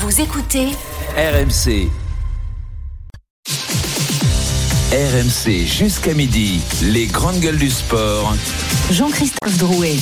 Vous écoutez RMC. RMC jusqu'à midi, les grandes gueules du sport. Jean-Christophe Drouet.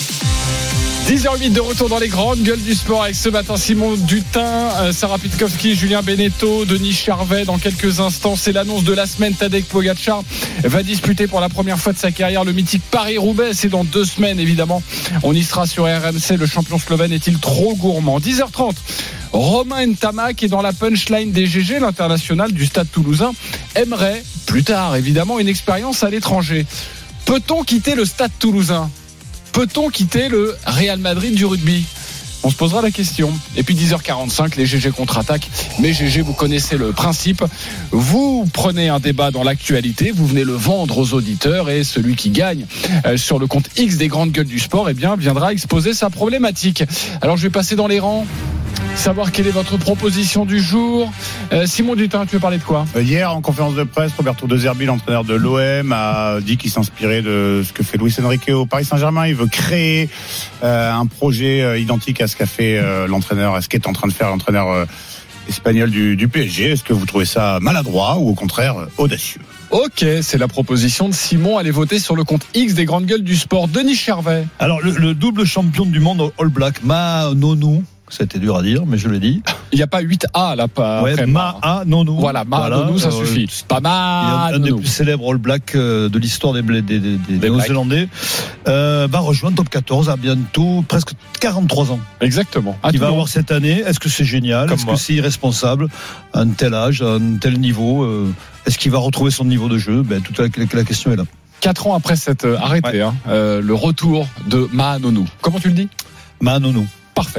10h08 de retour dans les grandes gueules du sport avec ce matin Simon Dutin, Sarah Pitkowski, Julien Beneteau, Denis Charvet. Dans quelques instants, c'est l'annonce de la semaine. Tadej Pogačar va disputer pour la première fois de sa carrière le mythique Paris-Roubaix. C'est dans 2 semaines évidemment. On y sera sur RMC. Le champion slovène est-il trop gourmand? 10h30. Romain Ntamak est dans la punchline des GG. L'international du Stade Toulousain aimerait plus tard évidemment une expérience à l'étranger. Peut-on quitter le Stade Toulousain? Peut-on quitter le Real Madrid du rugby? On se posera la question. Et puis 10h45, les GG contre-attaque. Mais GG, vous connaissez le principe. Vous prenez un débat dans l'actualité, vous venez le vendre aux auditeurs et celui qui gagne sur le compte X des grandes gueules du sport, eh bien, viendra exposer sa problématique. Alors, je vais passer dans les rangs, savoir quelle est votre proposition du jour. Simon Dutin, tu veux parler de quoi? Hier, en conférence de presse, Roberto De Zerbi, l'entraîneur de l'OM, a dit qu'il s'inspirait de ce que fait Luis Enrique au Paris Saint-Germain. Il veut créer un projet identique à ce qu'a fait l'entraîneur, à ce qu'est en train de faire l'entraîneur espagnol du PSG. Est-ce que vous trouvez ça maladroit ou au contraire audacieux? Ok, c'est la proposition de Simon. Allez voter sur le compte X des grandes gueules du sport. Denis Charvet. Alors, le double champion du monde All Black, Nonou. C'était dur à dire, mais je l'ai dit. Il n'y a pas 8A là, pas ouais, Nonou. Voilà, Nonou, ça suffit. Pas mal. Un des plus célèbres All Black de l'histoire des Néo-Zélandais. Va rejoindre Top 14 à bientôt presque 43 ans. Exactement. Il va avoir cette année. Est-ce que c'est génial? Est-ce que c'est irresponsable à un tel âge, à un tel niveau? Est-ce qu'il va retrouver son niveau de jeu? Toute la question est là. 4 ans après s'être arrêté, le retour de Nonou. Comment tu le dis? Nonou. Parfait.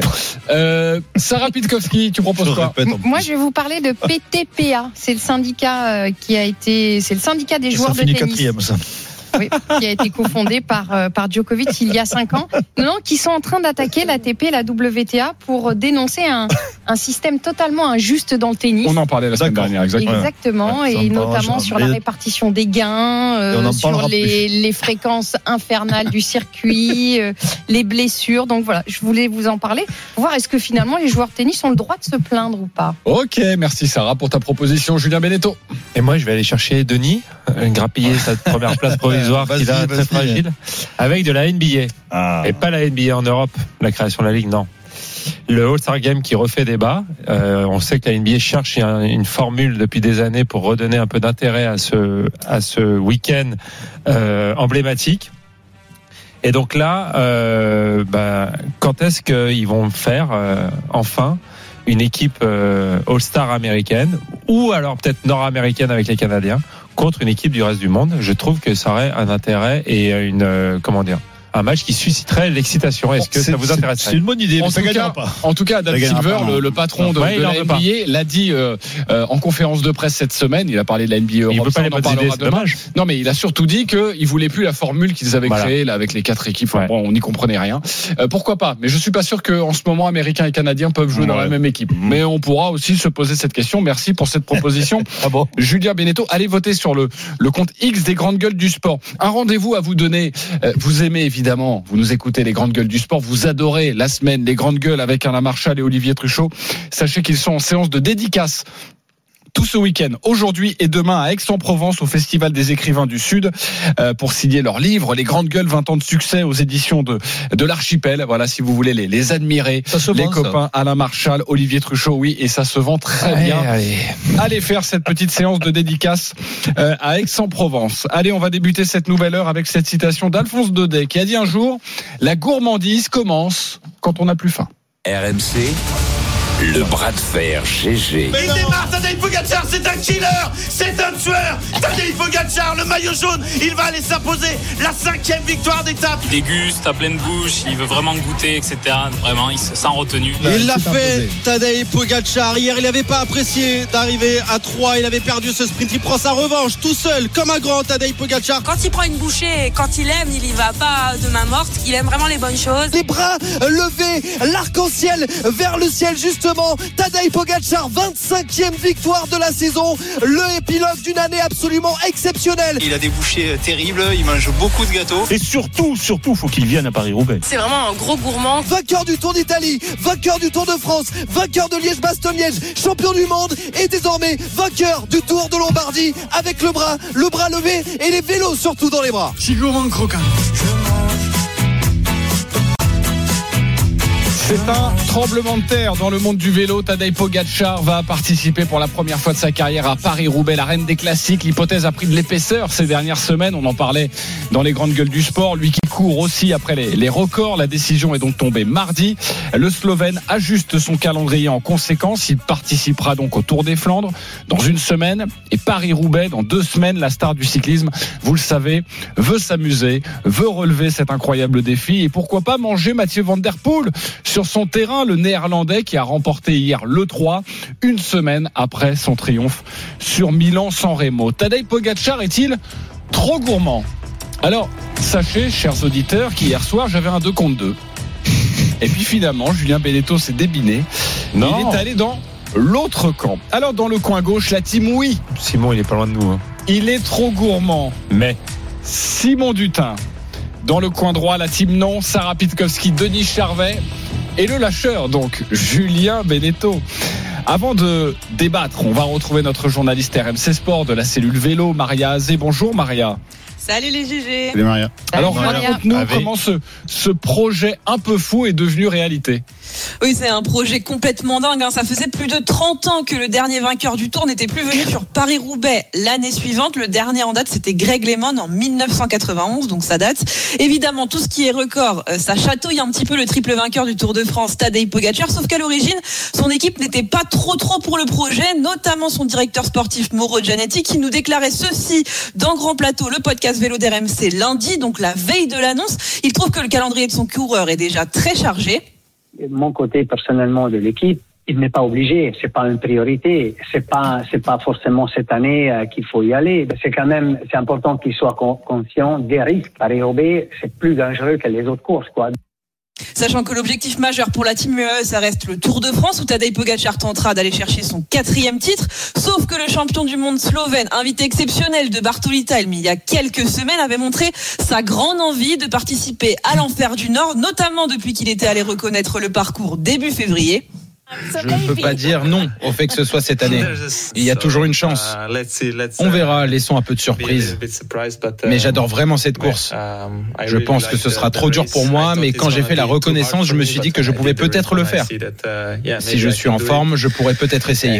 Sarah Pitkowski, tu proposes quoi? Moi, je vais vous parler de PTPA. C'est le syndicat c'est le syndicat des joueurs de tennis. 4e, ça. Oui, qui a été cofondé par Djokovic il y a 5 ans. Non, qui sont en train d'attaquer l'ATP et la WTA pour dénoncer un système totalement injuste dans le tennis. On en parlait la semaine dernière, exactement. Ouais, et notamment sur la répartition des gains, sur les fréquences infernales du circuit, les blessures. Donc voilà, je voulais vous en parler, voir est-ce que finalement les joueurs de tennis ont le droit de se plaindre ou pas. Ok, merci Sarah pour ta proposition. Julien Beneteau. Et moi, je vais aller chercher Denis, grappiller sa première place provisoire qu'il a très fragile, avec de la NBA. Et pas la NBA en Europe, la création de la Ligue, non. Le All-Star Game qui refait débat. On sait que la NBA cherche une formule depuis des années pour redonner un peu d'intérêt à ce week-end emblématique. Et donc là, quand est-ce qu'ils vont faire enfin une équipe All-Star américaine ou alors peut-être nord-américaine avec les Canadiens contre une équipe du reste du monde? Je trouve que ça aurait un intérêt et un match qui susciterait l'excitation. Est-ce que ça vous intéresse? C'est une bonne idée, mais ça ne gagnera pas. En tout cas, Adam Silver, le patron de la NBA, l'a dit en conférence de presse cette semaine. Il a parlé de la NBA Europe. Il ne veut pas les bonnes idées, c'est dommage. Non, mais il a surtout dit qu'il ne voulait plus la formule qu'ils avaient créée là, avec les 4 équipes. Ouais. Bon, on n'y comprenait rien. Pourquoi pas? Mais je ne suis pas sûr qu'en ce moment, Américains et Canadiens peuvent jouer dans la même équipe. Mais on pourra aussi se poser cette question. Merci pour cette proposition. Julien Beneteau, allez voter sur le compte X des grandes gueules du sport. Un rendez-vous à vous donner. Vous aimez évidemment, vous nous écoutez les grandes gueules du sport, vous adorez la semaine, les grandes gueules avec Alain Marchal et Olivier Truchot. Sachez qu'ils sont en séance de dédicace tout ce week-end, aujourd'hui et demain à Aix-en-Provence au Festival des écrivains du Sud pour signer leurs livres, les grandes gueules 20 ans de succès aux éditions de l'Archipel. Voilà, si vous voulez les admirer, les copains Alain Marchal, Olivier Truchot, oui, et ça se vend très bien. Allez faire cette petite séance de dédicace à Aix-en-Provence. Allez, on va débuter cette nouvelle heure avec cette citation d'Alphonse Daudet qui a dit un jour: la gourmandise commence quand on n'a plus faim. RMC, le bras de fer GG. Mais il démarre, Tadej Pogačar, c'est un killer, c'est un tueur. Tadej Pogačar, le maillot jaune, il va aller s'imposer la 5e victoire d'étape. Il déguste à pleine bouche, il veut vraiment goûter, etc. Vraiment, il se sent retenu. Il l'a fait, Tadej Pogačar. Hier, il n'avait pas apprécié d'arriver à 3, il avait perdu ce sprint. Il prend sa revanche tout seul, comme un grand Tadej Pogačar. Quand il prend une bouchée, quand il aime, il y va pas de main morte. Il aime vraiment les bonnes choses. Les bras levés, l'arc-en-ciel vers le ciel, justement justement, Tadej Pogačar, 25e victoire de la saison, le pilote d'une année absolument exceptionnelle. Il a des bouchées terribles, il mange beaucoup de gâteaux. Et surtout, faut qu'il vienne à Paris-Roubaix. C'est vraiment un gros gourmand. Vainqueur du Tour d'Italie, vainqueur du Tour de France, vainqueur de Liège-Bastogne-Liège, champion du monde et désormais vainqueur du Tour de Lombardie avec le bras levé et les vélos surtout dans les bras. Chigourman croquant. C'est un tremblement de terre dans le monde du vélo. Tadej Pogačar va participer pour la première fois de sa carrière à Paris-Roubaix, la reine des classiques. L'hypothèse a pris de l'épaisseur ces dernières semaines. On en parlait dans les grandes gueules du sport. Lui qui court aussi après les records. La décision est donc tombée mardi. Le Slovène ajuste son calendrier en conséquence. Il participera donc au Tour des Flandres dans une semaine et Paris-Roubaix dans 2 semaines. La star du cyclisme, vous le savez, veut s'amuser, veut relever cet incroyable défi et pourquoi pas manger Mathieu Van Der Poel sur son terrain, le Néerlandais qui a remporté hier le 3, une semaine après son triomphe sur Milan-San Remo. Tadej Pogačar est-il trop gourmand ? Alors, sachez, chers auditeurs, qu'hier soir, j'avais un 2 contre 2. Et puis finalement, Julien Benetto s'est débiné. Non. Il est allé dans l'autre camp. Alors, dans le coin gauche, la team oui. Simon, il est pas loin de nous. Hein. Il est trop gourmand. Mais Simon Dutin. Dans le coin droit, la team non. Sarah Pitkowski, Denis Charvet. Et le lâcheur, donc, Julien Benetto. Avant de débattre, on va retrouver notre journaliste RMC Sport de la cellule vélo, Maria Azé. Bonjour Maria. Salut les GG. Salut Maria. Alors raconte-nous comment ce projet un peu fou est devenu réalité. Oui, c'est un projet complètement dingue. Ça faisait plus de 30 ans que le dernier vainqueur du Tour n'était plus venu sur Paris-Roubaix l'année suivante. Le dernier en date, c'était Greg LeMond en 1991, donc ça date. Évidemment, tout ce qui est record, ça chatouille un petit peu le triple vainqueur du Tour de France, Tadej Pogačar, sauf qu'à l'origine, son équipe n'était pas trop pour le projet, notamment son directeur sportif Mauro Gianetti, qui nous déclarait ceci dans Grand Plateau, le podcast vélo d'RMC lundi, donc la veille de l'annonce. Il trouve que le calendrier de son coureur est déjà très chargé. Mon côté personnellement de l'équipe, il n'est pas obligé, c'est pas une priorité, c'est pas forcément cette année qu'il faut y aller. C'est important qu'il soit conscient des risques. Paris-Roubaix, c'est plus dangereux que les autres courses, quoi. Sachant que l'objectif majeur pour la team UAE, ça reste le Tour de France où Tadej Pogačar tentera d'aller chercher son 4e titre. Sauf que le champion du monde slovène, invité exceptionnel de Bartolita il y a quelques semaines, avait montré sa grande envie de participer à l'Enfer du Nord, notamment depuis qu'il était allé reconnaître le parcours début février. Je ne peux pas dire non au fait que ce soit cette année. Il y a toujours une chance. On verra, laissons un peu de surprise. Mais j'adore vraiment cette course. Je pense que ce sera trop dur pour moi, mais quand j'ai fait la reconnaissance, je me suis dit que je pouvais peut-être le faire. Si je suis en forme, je pourrais peut-être essayer.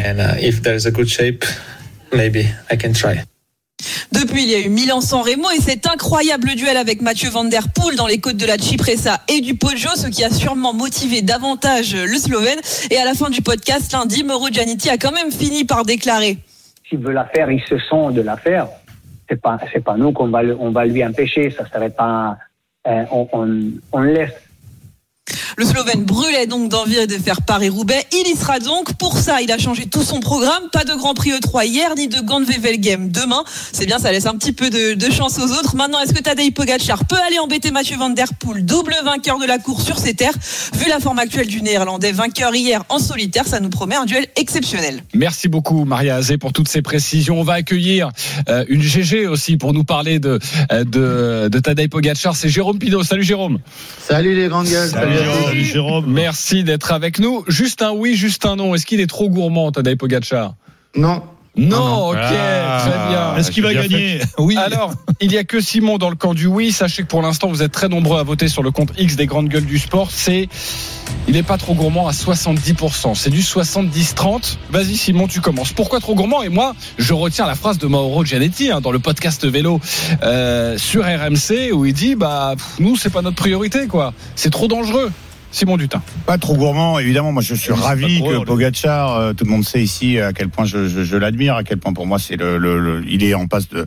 Depuis, il y a eu Milan-San Remo et cet incroyable duel avec Mathieu Van Der Poel dans les côtes de la Cipressa et du Poggio, ce qui a sûrement motivé davantage le Slovène. Et à la fin du podcast lundi, Mauro Gianetti a quand même fini par déclarer: s'il veut la faire, il se sent de la faire. C'est pas nous qu'on va lui empêcher. Ça serait pas. On laisse. Le Slovène brûlait donc d'envie de faire Paris-Roubaix. Il y sera donc. Pour ça, il a changé tout son programme. Pas de Grand Prix E3 hier, ni de Gand-Wevelgem demain. C'est bien, ça laisse un petit peu de chance aux autres. Maintenant, est-ce que Tadej Pogačar peut aller embêter Mathieu Van Der Poel, double vainqueur de la course sur ses terres? Vu la forme actuelle du Néerlandais, vainqueur hier en solitaire, ça nous promet un duel exceptionnel. Merci beaucoup, Maria Azé, pour toutes ces précisions. On va accueillir une GG aussi pour nous parler de Tadej Pogačar. C'est Jérôme Pinault. Salut Jérôme. Salut les grandes gueules. Salut Jérôme. Merci d'être avec nous. Juste un oui, juste un non. Est-ce qu'il est trop gourmand, Tadej Pogačar? Non. Non, ok, très bien. Est-ce qu'il va gagner? Oui. Alors, il n'y a que Simon dans le camp du oui. Sachez que pour l'instant, vous êtes très nombreux à voter sur le compte X des grandes gueules du sport. Il n'est pas trop gourmand à 70%. C'est du 70-30. Vas-y, Simon, tu commences. Pourquoi trop gourmand? Et moi, je retiens la phrase de Mauro Gianetti dans le podcast vélo sur RMC où il dit nous, c'est pas notre priorité, quoi. C'est trop dangereux. Simon Dutin. Pas trop gourmand, évidemment. Moi, je suis ravi que Pogačar, tout le monde sait ici à quel point je l'admire, à quel point pour moi il est en passe de.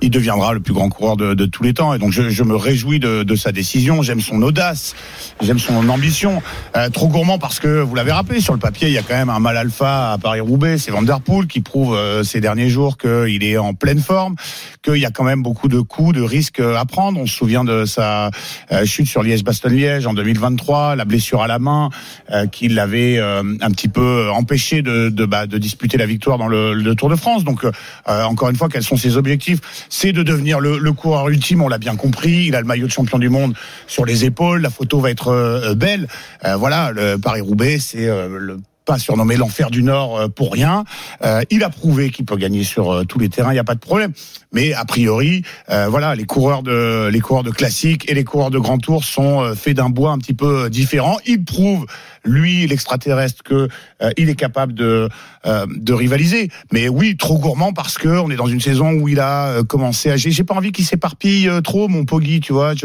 il deviendra le plus grand coureur de tous les temps. Et donc je me réjouis de sa décision. J'aime son audace, j'aime son ambition. Trop gourmand parce que, vous l'avez rappelé, sur le papier, il y a quand même un mal alpha à Paris-Roubaix. C'est Van Der Poel qui prouve ces derniers jours qu'il est en pleine forme, qu'il y a quand même beaucoup de coups, de risques à prendre. On se souvient de sa chute sur Liège-Bastogne-Liège en 2023, la blessure à la main qui l'avait un petit peu empêché de disputer la victoire dans le Tour de France. Donc encore une fois, quels sont ses objectifs? C'est de devenir le coureur ultime, on l'a bien compris. Il a le maillot de champion du monde sur les épaules, la photo va être belle. Voilà, le Paris-Roubaix, c'est pas surnommé l'enfer du Nord pour rien. Il a prouvé qu'il peut gagner sur tous les terrains, il n'y a pas de problème. Mais a priori, voilà, les coureurs de classique et les coureurs de grand tour sont faits d'un bois un petit peu différent. Il prouve, lui, l'extraterrestre, que il est capable de rivaliser. Mais oui, trop gourmand parce que on est dans une saison où il a commencé à. J'ai pas envie qu'il s'éparpille trop, mon Poggi, tu vois.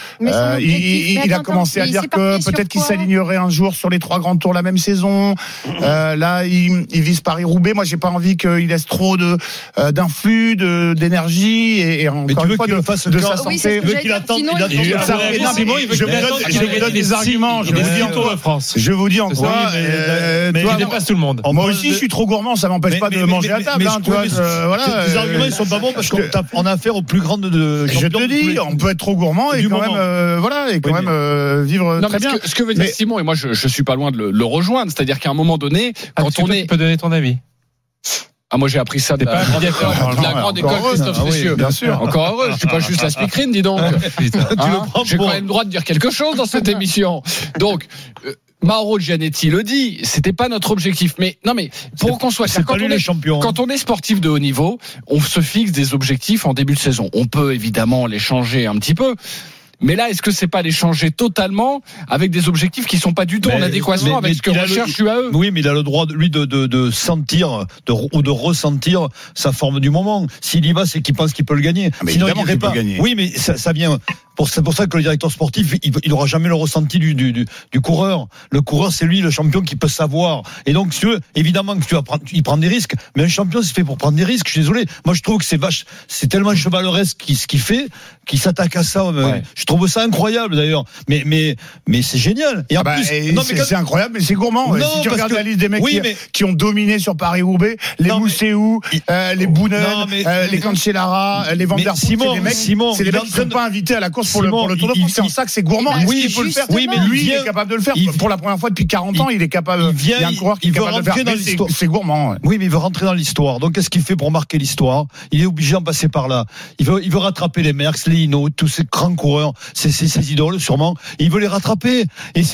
Il a commencé à dire que peut-être qu'il s'alignerait un jour sur les 3 grands tours la même saison. Là, il vise Paris-Roubaix. Moi, j'ai pas envie qu'il laisse trop d'influx, d'énergie et encore une fois de sa santé. Je veux qu'il attende. Je vous donne des arguments. Je vous dis en quoi. Mais il dépasse tout le monde. Moi aussi, je suis trop gourmand. Ça m'empêche pas de manger à table. Les arguments, ils sont pas bons parce qu'on a affaire aux plus grandes de. Je te dis, on peut être trop gourmand et quand même, vivre très bien. Ce que veut dire Simon, et moi, je suis pas loin de le rejoindre. C'est-à-dire qu'à un moment donné, quand on est. Tu peux donner ton avis. Ah, moi j'ai appris ça de la grande école Christophe Cessieux. Bien sûr. Encore heureux, je suis pas juste la speakerine, dis donc. J'ai quand même le droit de dire quelque chose dans cette émission. Donc Mauro Gianetti le dit, c'était pas notre objectif. Mais non, mais pour qu'on soit clair, quand on est sportif de haut niveau, on se fixe des objectifs en début de saison. On peut évidemment les changer un petit peu. Mais là, est-ce que c'est pas les changer totalement avec des objectifs qui sont pas du tout en adéquation avec ce que recherche UAE? Oui, mais il a le droit, lui, de sentir ou de ressentir sa forme du moment. S'il y va, c'est qu'il pense qu'il peut le gagner. Sinon, il n'irait pas. Oui, mais ça vient. C'est pour ça que le directeur sportif, il aura jamais le ressenti du coureur. Le coureur, c'est lui, le champion, qui peut savoir. Et donc, si tu veux, évidemment que il prend des risques. Mais un champion, c'est fait pour prendre des risques. Je suis désolé. Moi, je trouve que c'est tellement chevaleresque ce qu'il fait, qu'il s'attaque à ça. Ouais. Je trouve ça incroyable, d'ailleurs. Mais c'est génial. Et en plus, c'est incroyable, mais c'est gourmand. Si tu regardes la liste des mecs qui ont dominé sur Paris-Roubaix, les Mousséou, les Bounen, les Cancellara, les Van Der Poel, c'est des mecs qui ne sont pas invités à la course pour le Tour de France. C'est en ça que c'est gourmand. Oui, il peut le faire. Oui, mais lui, il est capable de le faire. Pour la première fois depuis 40 ans, il est capable. Il y a un coureur qui est capable de le faire. C'est gourmand. Oui, mais il veut rentrer dans l'histoire. Donc, qu'est-ce qu'il fait pour marquer l'histoire? Il est obligé d'en passer par là. Il veut rattraper les Merckx, les Hinault, tous ces grands coureurs, ses idoles, sûrement. Il veut les rattraper.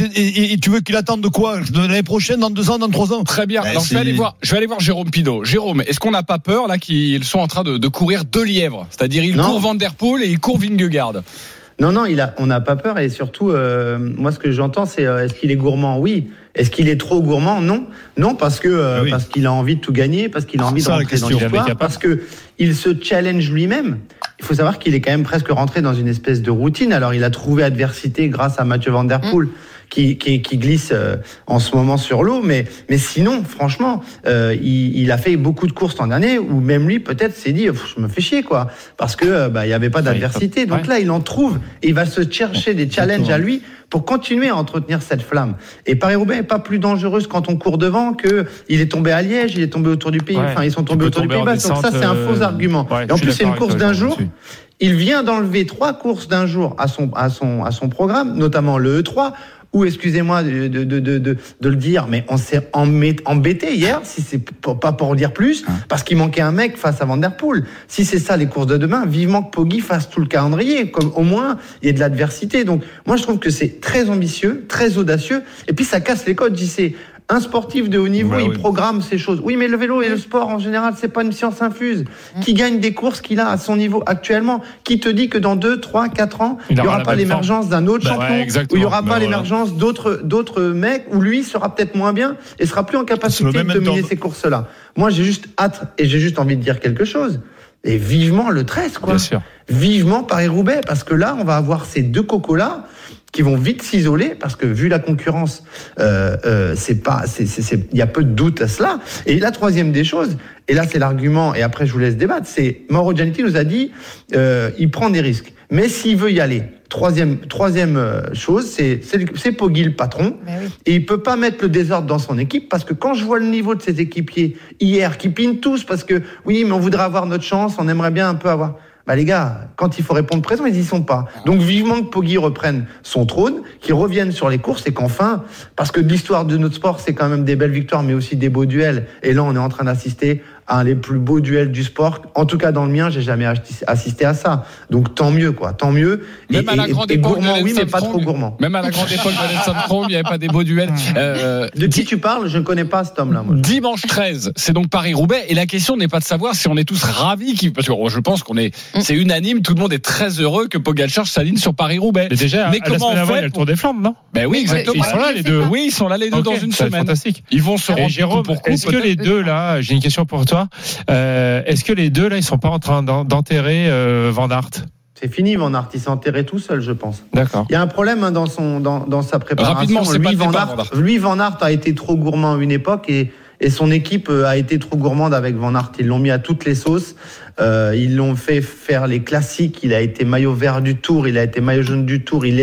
Et tu veux qu'il attende de quoi? L'année prochaine, dans 2 ans, dans 3 ans? Très bien. Alors, je vais aller voir Jérôme Pinault. Jérôme, est-ce qu'on n'a pas peur, là, qu'ils sont en train de courir 2 lièvres? C'est-à-dire, il court Van Der Poel et il court Vingegaard. Non, on n'a pas peur et surtout, moi, ce que j'entends, c'est est-ce qu'il est gourmand? Oui. Est-ce qu'il est trop gourmand? Non, parce qu'il a envie de tout gagner, parce qu'il a envie de rentrer dans l'histoire, parce que il se challenge lui-même. Il faut savoir qu'il est quand même presque rentré dans une espèce de routine. Alors, il a trouvé adversité grâce à Mathieu Van Der Poel, qui glisse en ce moment sur l'eau, mais sinon, franchement, il a fait beaucoup de courses en année où même lui peut-être s'est dit je me fais chier quoi, parce que il y avait pas d'adversité. Donc là, il en trouve et il va se chercher des challenges à lui pour continuer à entretenir cette flamme. Et Paris-Roubaix n'est pas plus dangereuse quand on court devant que il est tombé à Liège, il est tombé autour du pays, ils sont tombés autour du Pays Basque. Donc ça, c'est un faux argument. Et en plus, c'est une course d'un jour. Il vient d'enlever 3 courses d'un jour à son programme, notamment le E3. Ou excusez-moi de le dire, mais on s'est embêté hier, si c'est pas pour dire plus, parce qu'il manquait un mec face à Van Der Poel. Si c'est ça les courses de demain, vivement que Poggi fasse tout le calendrier, comme au moins il y ait de l'adversité. Donc moi je trouve que c'est très ambitieux, très audacieux, et puis ça casse les codes. C'est un sportif de haut niveau, il programme ces choses. Oui, mais le vélo et le sport en général, c'est pas une science infuse. Qui gagne des courses qu'il a à son niveau actuellement? Qui te dit que dans 2, 3, 4 ans, il n'y aura pas l'émergence d'un autre champion, ou il n'y aura pas l'émergence d'autres mecs, où lui sera peut-être moins bien et sera plus en capacité de dominer ces courses-là. Moi, j'ai juste hâte et j'ai juste envie de dire quelque chose. Et vivement le 13, quoi. Bien sûr. Vivement Paris-Roubaix, parce que là, on va avoir ces deux cocos-là qui vont vite s'isoler, parce que vu la concurrence, il y a peu de doute à cela. Et la troisième des choses, et là c'est l'argument, et après je vous laisse débattre, c'est Mauro Giannetti nous a dit, il prend des risques. Mais s'il veut y aller, troisième chose, c'est Poggi le patron, oui. Et il peut pas mettre le désordre dans son équipe, parce que quand je vois le niveau de ses équipiers hier, qui pinent tous, parce que oui, mais on voudrait avoir notre chance, on aimerait bien un peu avoir... Bah les gars, quand il faut répondre présent, ils y sont pas. Donc vivement que Poggi reprenne son trône, qu'il revienne sur les courses et qu'enfin, parce que l'histoire de notre sport, c'est quand même des belles victoires, mais aussi des beaux duels. Et là, on est en train d'assister à un des plus beaux duels du sport. En tout cas, dans le mien, j'ai jamais assisté à ça. Donc tant mieux, quoi. Tant mieux. Même à la grande époque gourmand, oui, mais pas trop gourmand. Même à la grande époque de Nelson Krong, il n'y avait pas des beaux duels. De qui tu parles? Je ne connais pas cet homme-là. Moi. Dimanche 13, c'est donc Paris-Roubaix. Et la question n'est pas de savoir si on est tous ravis, parce que je pense c'est unanime, tout le monde est très heureux que Pogačar s'aligne sur Paris-Roubaix. Mais déjà, comment on fait? Il y a le Tour des Flandres, non? Ben oui, exactement. Ils sont là, les deux. Oui, ils sont là, les deux, dans une semaine. Fantastique. Ils vont se rendre Jérôme, est-ce que les deux, là, j'ai une question pour toi, est-ce que les deux, là, ils sont pas en train d'enterrer Van Aert? C'est fini, Van Aert. Il s'est enterré tout seul, je pense. D'accord. Il y a un problème dans sa préparation. Rapidement, c'est pas Van Aert. Lui, Van Aert a été trop gourmand à une époque et son équipe a été trop gourmande avec Van Aert. Ils l'ont mis à toutes les sauces. Ils l'ont fait faire les classiques. Il a été maillot vert du Tour, il a été maillot jaune du Tour. Il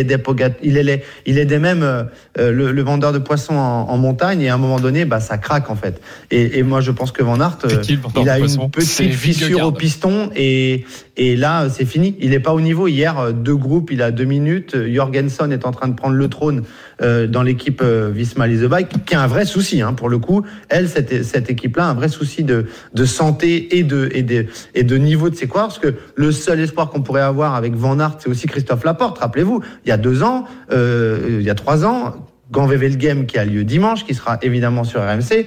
aidait même le vendeur de poissons en montagne. Et à un moment donné, ça craque en fait. Et moi, je pense que Van Aert, il a une petite fissure au piston et là, c'est fini. Il n'est pas au niveau. Hier, 2 groupes, il a 2 minutes. Jorgensen est en train de prendre le trône dans l'équipe Visma Lease Bike, qui a un vrai souci, pour le coup. Cette équipe-là a un vrai souci de santé et de niveau de ses coureurs, parce que le seul espoir qu'on pourrait avoir avec Van Aert, c'est aussi Christophe Laporte. Rappelez-vous, il y a 2 ans, il y a 3 ans, Gand-Wevelgem qui a lieu dimanche, qui sera évidemment sur RMC,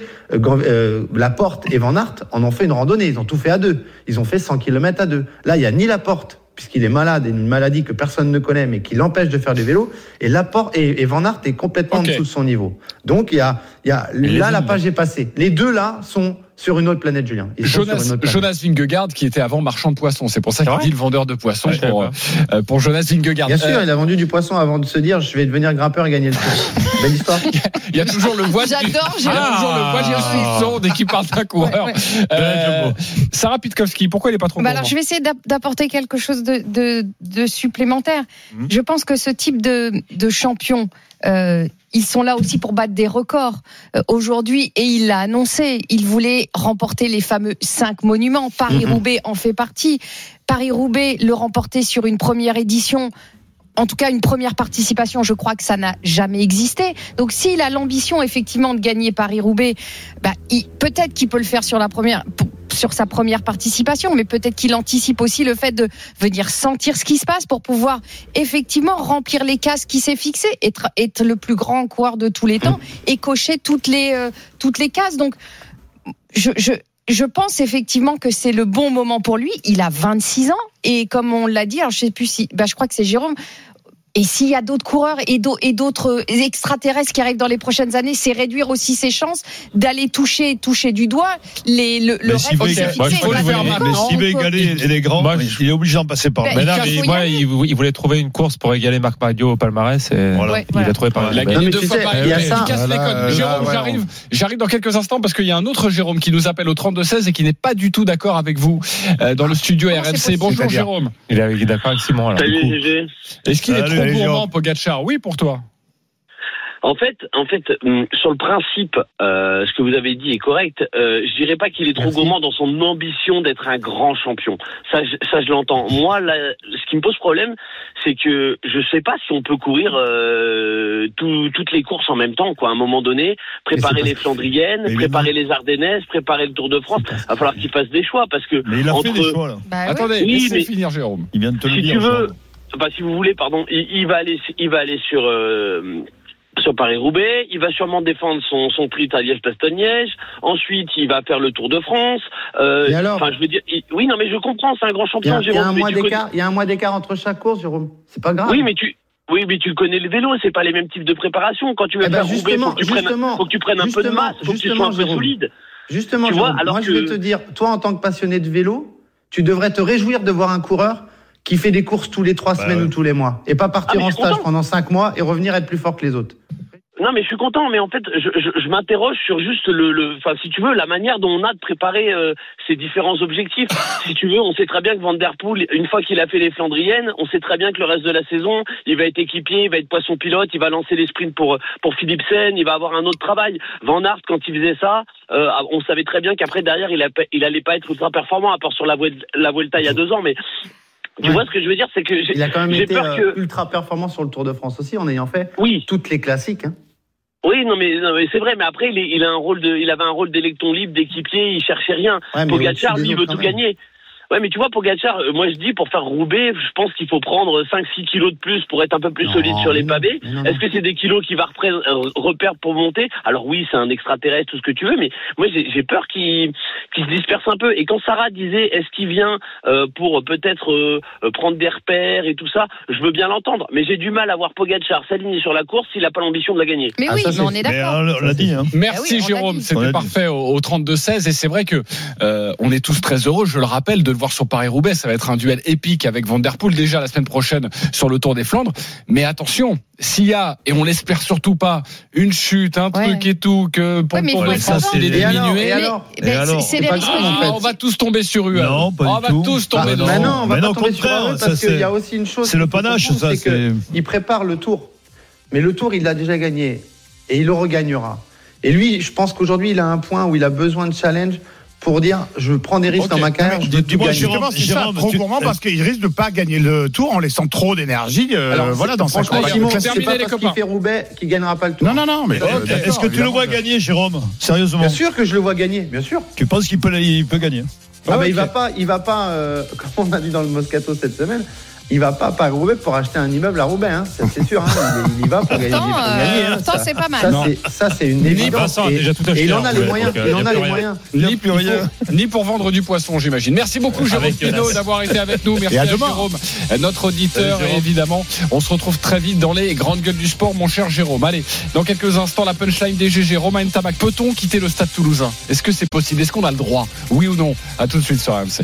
Laporte et Van Aert en ont fait une randonnée, ils ont tout fait à 2. Ils ont fait 100 km à 2. Là, il n'y a ni Laporte, puisqu'il est malade, et une maladie que personne ne connaît, mais qui l'empêche de faire du vélo, et Laporte et Van Aert est complètement en dessous de son niveau. Donc, là, la page est passée. Les deux, là, sont sur une autre planète, Julien. Jonas Vingegaard, qui était avant marchand de poissons. C'est pour ça qu'il dit le vendeur de poissons pour Jonas Vingegaard. Bien sûr, il a vendu du poisson avant de se dire je vais devenir grimpeur et gagner le Tour. Belle histoire. Il y a toujours le voile. J'adore. Il y a toujours le voile dès qu'il parle d'un coureur. Sarah Pitkowski, pourquoi il n'est pas trop gourmand? Alors, je vais essayer d'apporter quelque chose de supplémentaire. Je pense que ce type de champion, ils sont là aussi pour battre des records aujourd'hui, et il l'a annoncé, il voulait remporter les fameux 5 monuments. Paris-Roubaix en fait partie. Paris-Roubaix, le remporter sur une première édition, en tout cas une première participation, je crois que ça n'a jamais existé. Donc s'il a l'ambition effectivement de gagner Paris-Roubaix, peut-être qu'il peut le faire sur sa première participation, mais peut-être qu'il anticipe aussi le fait de venir sentir ce qui se passe pour pouvoir effectivement remplir les cases qui s'est fixées, être le plus grand coureur de tous les temps et cocher toutes les cases. Donc je pense effectivement que c'est le bon moment pour lui. Il a 26 ans et comme on l'a dit, alors je sais plus si, je crois que c'est Jérôme. Et s'il y a d'autres coureurs et d'autres extraterrestres qui arrivent dans les prochaines années, c'est réduire aussi ses chances d'aller toucher du doigt le reste qui s'est fixé. Mais s'il veut égaler les grands, il est obligé d'en passer par là. Mais là, il voulait trouver une course pour égaler Marc Madiot au palmarès. Et il a trouvé par là. Il y a ça. Jérôme, j'arrive dans quelques instants parce qu'il y a un autre Jérôme qui nous appelle au 32-16 et qui n'est pas du tout d'accord avec vous dans le studio RMC. Bonjour Jérôme. Il est d'accord avec Simon. Salut GG. Est-ce qu'il est trop gourmand, Pogačar? Oui, pour toi. En fait, sur le principe, ce que vous avez dit est correct. Je dirais pas qu'il est trop gourmand dans son ambition d'être un grand champion. Ça, je l'entends. Moi, ce qui me pose problème, c'est que je sais pas si on peut courir toutes les courses en même temps, quoi. À un moment donné, préparer les Flandriennes, préparer les Ardennaises, préparer le Tour de France. Il va falloir qu'il fasse des choix parce que. Mais il a fait des choix là. Attendez, laissez finir Jérôme. Il vient de te le dire. Si tu veux. Si vous voulez, pardon, il va aller sur Paris-Roubaix, il va sûrement défendre son prix à Liège-Bastogne-Liège. Ensuite, il va faire le Tour de France. Et alors je veux dire, oui, non, mais je comprends, c'est un grand champion, Jérôme. Il y a un mois d'écart entre chaque course, Jérôme. C'est pas grave. Oui, mais tu connais le vélo, c'est pas les mêmes types de préparation. Quand tu veux faire Roubaix, faut que tu prennes un peu de masse, faut que tu sois un peu solide. Justement, Jérôme, moi je vais te dire, toi en tant que passionné de vélo, Tu devrais te réjouir de voir un coureur qui fait des courses tous les 3 semaines ou tous les mois. Et pas partir en stage pendant 5 mois et revenir être plus fort que les autres. Non, mais je suis content, mais en fait, je m'interroge sur juste enfin, si tu veux, la manière dont on a de préparer ces différents objectifs. Si tu veux, on sait très bien que Van Der Poel, une fois qu'il a fait les Flandriennes, on sait très bien que le reste de la saison, il va être équipier, il va être poisson pilote, il va lancer les sprints pour Philipsen, il va avoir un autre travail. Van Aert, quand il faisait ça, on savait très bien qu'après, derrière, il allait pas être ultra performant, à part sur la Vuelta il y a 2 ans, mais tu vois ce que je veux dire, c'est que il a quand même été ultra performant sur le Tour de France aussi, en ayant fait toutes les classiques. Hein. Oui, non mais c'est vrai, mais après il avait un rôle d'électron libre, d'équipier, il cherchait rien. Pogačar, lui, il veut tout gagner. Ouais, mais tu vois, Pogačar, moi je dis, pour faire Roubaix, je pense qu'il faut prendre 5-6 kilos de plus pour être un peu plus solide sur les pavés. Est-ce que c'est des kilos qui va reperdre pour monter? Alors oui, c'est un extraterrestre, tout ce que tu veux, mais moi j'ai peur qu'il se disperse un peu. Et quand Sarah disait, est-ce qu'il vient pour peut-être prendre des repères et tout ça, je veux bien l'entendre, mais j'ai du mal à voir Pogačar s'aligner sur la course s'il n'a pas l'ambition de la gagner. Mais oui, mais on est d'accord. On l'a dit. Hein. Merci Jérôme, c'était parfait au 32-16, et c'est vrai que on est tous très heureux, je le rappelle, de le voir sur Paris-Roubaix. Ça va être un duel épique avec Van Der Poel déjà la semaine prochaine sur le Tour des Flandres. Mais attention, s'il y a, et on l'espère surtout pas, une chute, un truc et tout, que pour le Tour de France il est diminué. Et alors c'est les risques. On va tous tomber sur eux. Non, pas du tout. On va tous tomber dedans. Non, on va pas tomber sur eux parce qu'il y a aussi une chose. C'est le panache, ça. Il prépare le Tour. Mais le Tour, il l'a déjà gagné. Et il le regagnera. Et lui, je pense qu'aujourd'hui, il a un point où il a besoin de challenge pour dire je prends des risques dans ma carrière, je veux tout gagner. Justement, c'est ça, trop gourmand, parce qu'il risque de pas gagner le Tour en laissant trop d'énergie dans sa carrière. C'est pas parce qu'il fait Roubaix qu'il gagnera pas le Tour. Non, mais est-ce que tu le vois gagner, Jérôme? Sérieusement? Bien sûr que je le vois gagner, bien sûr. Tu penses qu'il peut gagner? Il va pas comme on a dit dans le Moscato cette semaine, il va pas à Roubaix pour acheter un immeuble à Roubaix, hein. C'est sûr. Hein. Il y va pour gagner. Pourtant, c'est pas mal. Ça, c'est une évidence. Et il en a les moyens. Ni pour vendre du poisson, j'imagine. Merci beaucoup, Jérôme Pinault, d'avoir été avec nous. Merci à Jérôme, notre auditeur. Et évidemment, on se retrouve très vite dans les grandes gueules du sport, mon cher Jérôme. Allez, dans quelques instants, la punchline des GG. Romain Ntamak, peut-on quitter le Stade Toulousain? Est-ce que c'est possible? Est-ce qu'on a le droit? Oui ou non? À tout de suite sur RMC.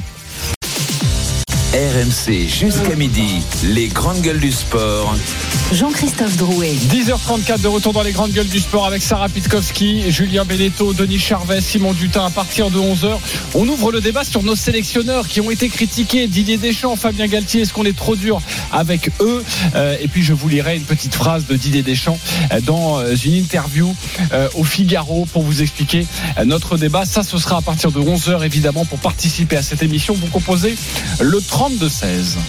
RMC jusqu'à midi, les grandes gueules du sport. Jean-Christophe Drouet. 10h34 de retour dans les grandes gueules du sport avec Sarah Pitkowski, Julien Benetto, Denis Charvet, Simon Dutin. À partir de 11h, on ouvre le débat sur nos sélectionneurs qui ont été critiqués. Didier Deschamps, Fabien Galtier, est-ce qu'on est trop dur avec eux? Et puis je vous lirai une petite phrase de Didier Deschamps dans une interview au Figaro pour vous expliquer notre débat. Ça, ce sera à partir de 11h évidemment. Pour participer à cette émission, vous composez le 32-16.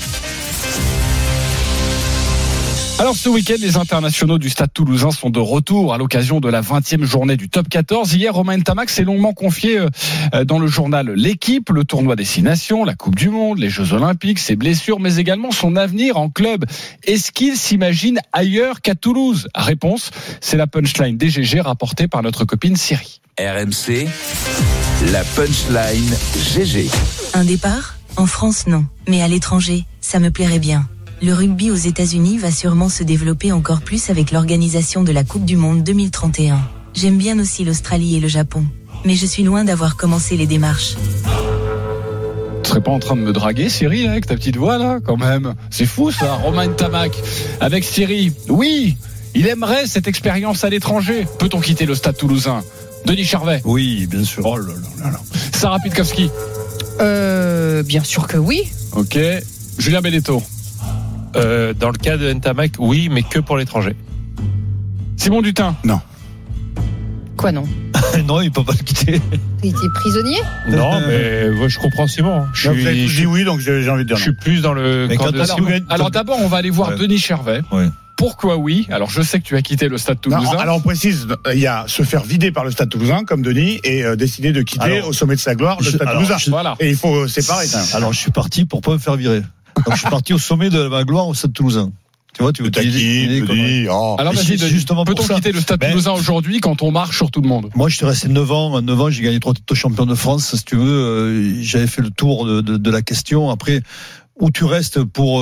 Alors ce week-end, les internationaux du Stade Toulousain sont de retour à l'occasion de la 20e journée du Top 14. Hier, Romain Ntamak s'est longuement confié dans le journal L'Équipe, le tournoi Destination, la Coupe du Monde, les Jeux Olympiques, ses blessures, mais également son avenir en club. Est-ce qu'il s'imagine ailleurs qu'à Toulouse? Réponse, c'est la punchline des GG rapportée par notre copine Siri. RMC, la punchline GG. Un départ? En France, non. Mais à l'étranger, ça me plairait bien. Le rugby aux États-Unis va sûrement se développer encore plus avec l'organisation de la Coupe du Monde 2031. J'aime bien aussi l'Australie et le Japon. Mais je suis loin d'avoir commencé les démarches. Tu serais pas en train de me draguer, Siri, avec ta petite voix là, quand même? C'est fou ça, Romain Ntamak avec Siri. Oui, il aimerait cette expérience à l'étranger. Peut-on quitter le Stade Toulousain? Denis Charvet? Oui, bien sûr. Oh là là là. Sarah Pitkowski? Bien sûr que oui. Ok. Julien Benetto? Dans le cas de Ntamak, oui, mais que pour l'étranger. Simon Dutin? Non. Quoi non? Non, il peut pas le quitter. Il était prisonnier? Non, mais ouais, je comprends Simon. Vous avez dit oui, donc j'ai envie de dire non. Je suis plus dans le camp de Simon. Alors d'abord, on va aller voir Denis Charvet. Ouais. Pourquoi oui? Alors je sais que tu as quitté le Stade Toulousain. Non, alors on précise, il y a se faire vider par le Stade Toulousain comme Denis et décider de quitter au sommet de sa gloire le Stade Toulousain. Voilà. Et il faut séparer. Alors je suis parti pour pas me faire virer. Donc je suis parti au sommet de ma gloire au Stade Toulousain. Tu vois, tu veux dire. Alors vas-y, justement, peut-on quitter le Stade Toulousain aujourd'hui quand on marche sur tout le monde? Moi, je suis resté 9 ans. 9 ans, j'ai gagné 3 titres de champion de France. Si tu veux, j'avais fait le tour de la question. Après, où tu restes pour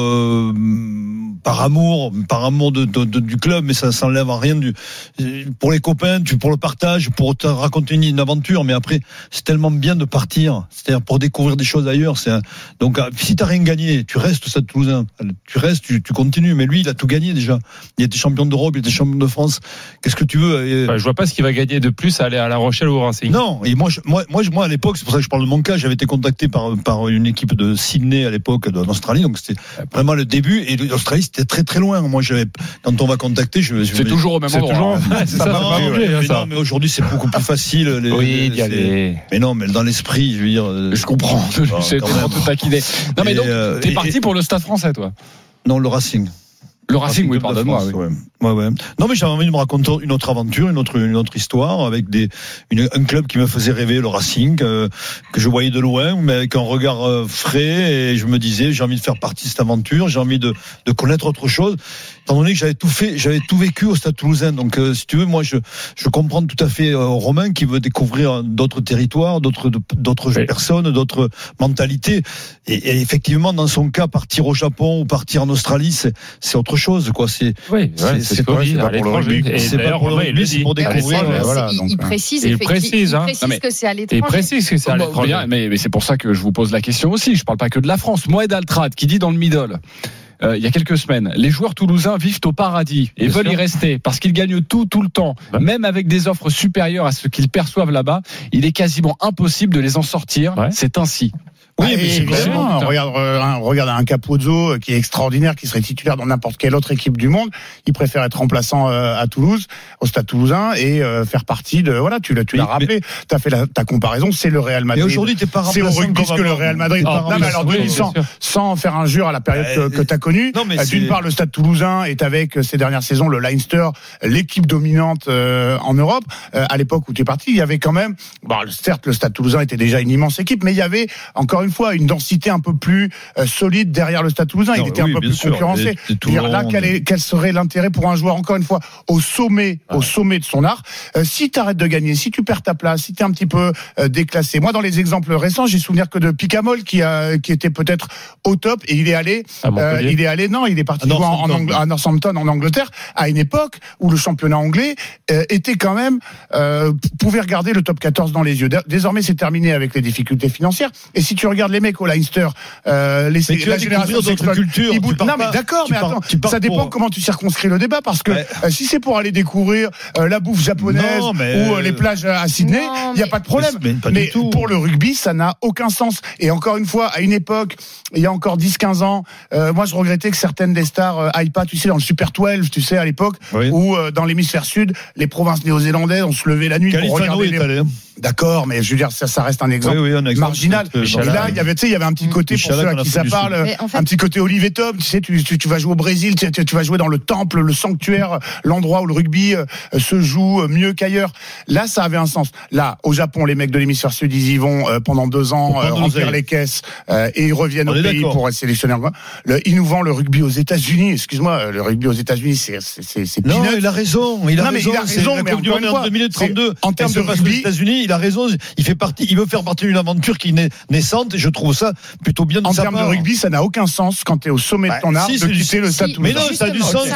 par amour du club, mais ça s'enlève à rien pour les copains, pour le partage, pour te raconter une aventure. Mais après, c'est tellement bien de partir, c'est-à-dire pour découvrir des choses ailleurs. Donc, si t'as rien gagné, tu restes au Stade Toulousain. Tu restes, tu continues. Mais lui, il a tout gagné déjà. Il était champion d'Europe, il était champion de France. Qu'est-ce que tu veux? Je vois pas ce qu'il va gagner de plus à aller à La Rochelle ou au Racing. Non. Et moi, à l'époque, c'est pour ça que je parle de mon cas. J'avais été contacté par une équipe de Sydney à l'époque, en Australie. Donc c'était vraiment le début. Et l'Australie, c'était très très loin. Moi, quand on m'a contacté, c'est toujours au même endroit. Non, mais aujourd'hui, c'est beaucoup plus facile. Mais non, mais dans l'esprit, je veux dire. Je comprends. C'est vraiment tout taquiné. Non, mais donc, t'es parti pour le Stade Français, toi? Non, le Racing. Le Racing, oui, pardonne-moi. Ouais. Non, mais j'avais envie de me raconter une autre aventure, une autre histoire, avec un club qui me faisait rêver, le Racing, que je voyais de loin, mais avec un regard frais, et je me disais, j'ai envie de faire partie de cette aventure, j'ai envie de connaître autre chose, étant donné que j'avais tout vécu au Stade Toulousain. Donc, si tu veux, moi, je comprends tout à fait Romain qui veut découvrir d'autres territoires, d'autres personnes, d'autres mentalités. Et effectivement, dans son cas, partir au Japon ou partir en Australie, c'est autre chose, quoi. C'est pas pour le rugby. C'est pas pour le rugby, c'est pour découvrir. Il précise que c'est à l'étranger. Il précise que c'est à l'étranger. Mais c'est pour ça que je vous pose la question aussi. Je parle pas que de la France. Moed Altrad qui dit dans le middle. Il y a quelques semaines, les joueurs toulousains vivent au paradis et veulent y rester parce qu'ils gagnent tout le temps. Même avec des offres supérieures à ce qu'ils perçoivent là-bas, il est quasiment impossible de les en sortir. C'est ainsi. Oui, mais évidemment. Regarde un Capozzo qui est extraordinaire, qui serait titulaire dans n'importe quelle autre équipe du monde. Il préfère être remplaçant à Toulouse, au Stade Toulousain, et faire partie de. Voilà, tu l'as rappelé. T'as fait ta comparaison. C'est le Real Madrid. Et aujourd'hui, t'es pas remplaçant. C'est au rugby que le Real Madrid. Non, mais alors sans faire injure à la période que t'as connue. D'une part, le Stade Toulousain est avec ces dernières saisons le Leinster, l'équipe dominante en Europe. À l'époque où t'es parti, il y avait quand même. Bon, certes, le Stade Toulousain était déjà une immense équipe, mais il y avait encore une fois une densité un peu plus solide derrière le Stade Toulousain. Il était un peu plus concurrencé. Là, quel serait l'intérêt pour un joueur, encore une fois, au sommet de son art, si tu arrêtes de gagner, si tu perds ta place, si tu es un petit peu déclassé. Moi, dans les exemples récents, j'ai souvenir que de Picamol qui était peut-être au top, et il est allé il est parti jouer à Northampton en Angleterre à une époque où le championnat anglais était quand même pouvait regarder le top 14 dans les yeux. Désormais, c'est terminé avec les difficultés financières. Et si tu regardes les mecs au Leinster, la génération d'autres cultures. Non, mais d'accord, mais attends, ça dépend comment tu circonscris le débat, parce que si c'est pour aller découvrir la bouffe japonaise ou les plages à Sydney, il n'y a pas de problème. Mais pour le rugby, ça n'a aucun sens. Et encore une fois, à une époque, il y a encore 10-15 ans, moi je regrettais que certaines des stars aillent pas, tu sais, dans le Super 12, tu sais, à l'époque, où dans l'hémisphère sud, les provinces néo-zélandaises, on se levait la nuit pour regarder D'accord, mais je veux dire, ça reste un exemple marginal. Et là, il y avait un petit côté, pour ceux à qui ça parle, un petit côté Olive et Tom. Tu sais, tu vas jouer au Brésil, tu vas jouer dans le temple, le sanctuaire, l'endroit où le rugby se joue mieux qu'ailleurs. Là, ça avait un sens. Là, au Japon, les mecs de l'hémisphère sud, ils y vont pendant 2 ans remplir les caisses et ils reviennent au pays pour être sélectionnés. Ils nous vendent le rugby aux États-Unis. Excuse-moi, le rugby aux États-Unis, c'est non, il a raison. Il a raison. Mais encore une fois, 2032, en termes de rugby, États-Unis, il a raison. Il veut faire partie d'une aventure qui est naissante, et je trouve ça plutôt bien de sa part. En termes de rugby, ça n'a aucun sens quand tu es au sommet de ton art de quitter le Stade Toulousain. Mais non, ça a du sens.